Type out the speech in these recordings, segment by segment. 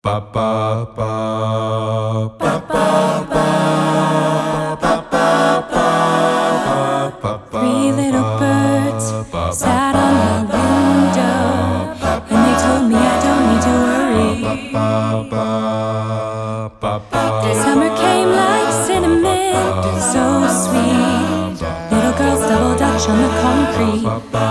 Ba ba ba ba ba ba ba ba ba. Three little birds sat on my window, and they told me I don't need to worry. Summer came like cinnamon, so sweet. Little girls double dutch on the concrete.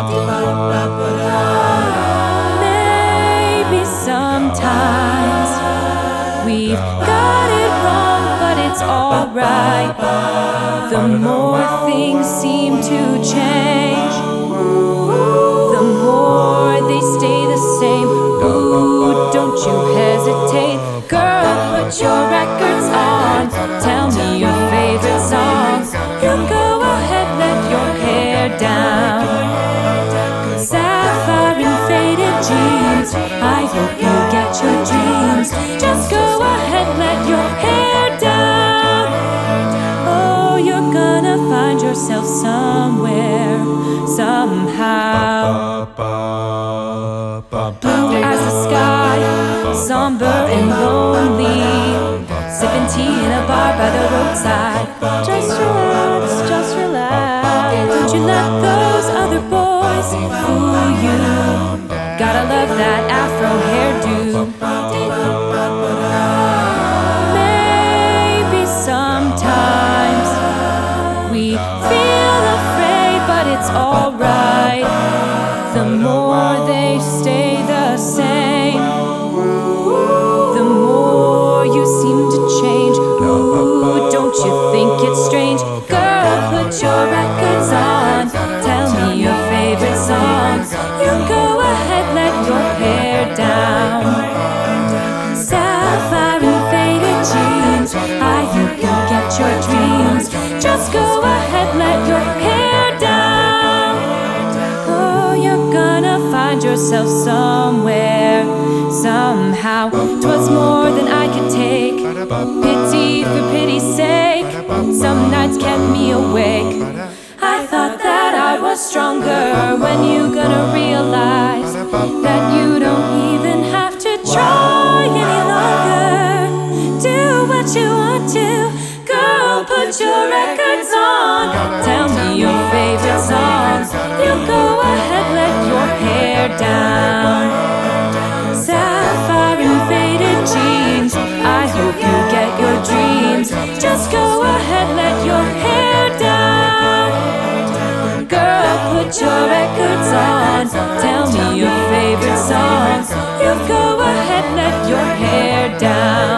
Maybe sometimes we've got it wrong, but it's alright. The more things seem to change, the more they stay the same. Ooh, don't you hesitate, girl, put your records on. Tell me your favorite songs. You go ahead, let your hair down. Sapphire and faded jeans, I hope you get your dreams. Just go ahead, let your hair down. Oh, you're gonna find yourself somewhere, somehow. Blue as the sky, somber and lonely, sipping tea in a bar by the roadside. Just relax, just relax. Don't you let those other boys fool you. Gotta love that afro hairdo. Maybe sometimes we feel afraid, but it's alright. The more they stay the same, the more you seem to change. Ooh, don't you think it's strange? Girl, put your records on. Tell me your favorite songs. You go ahead, let your hair down. Sapphire and faded jeans, I hope you get your dreams. Just go ahead, let your hair down. Oh, you're gonna find yourself somewhere, somehow. 'Twas more than I could take, pity for pity's sake. Some nights kept me awake. I thought that I was stronger. When you gonna realize that you don't even have to try any longer? Do what you want to, girl, put your records on. Tell me your favorite songs. You go ahead, let your hair down. Sapphire and faded jeans, I hope you get your dreams. Just go ahead, let your hair down. Girl, put your records on. Tell me your favorite songs. You go ahead, let your hair down.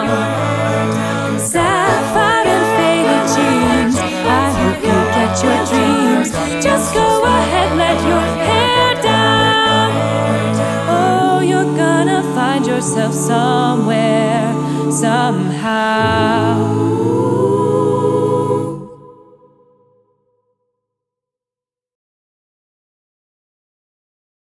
Sapphire and faded jeans, I hope you get your dreams. Just go ahead, let your hair down. Oh, you're gonna find yourself somewhere, somehow.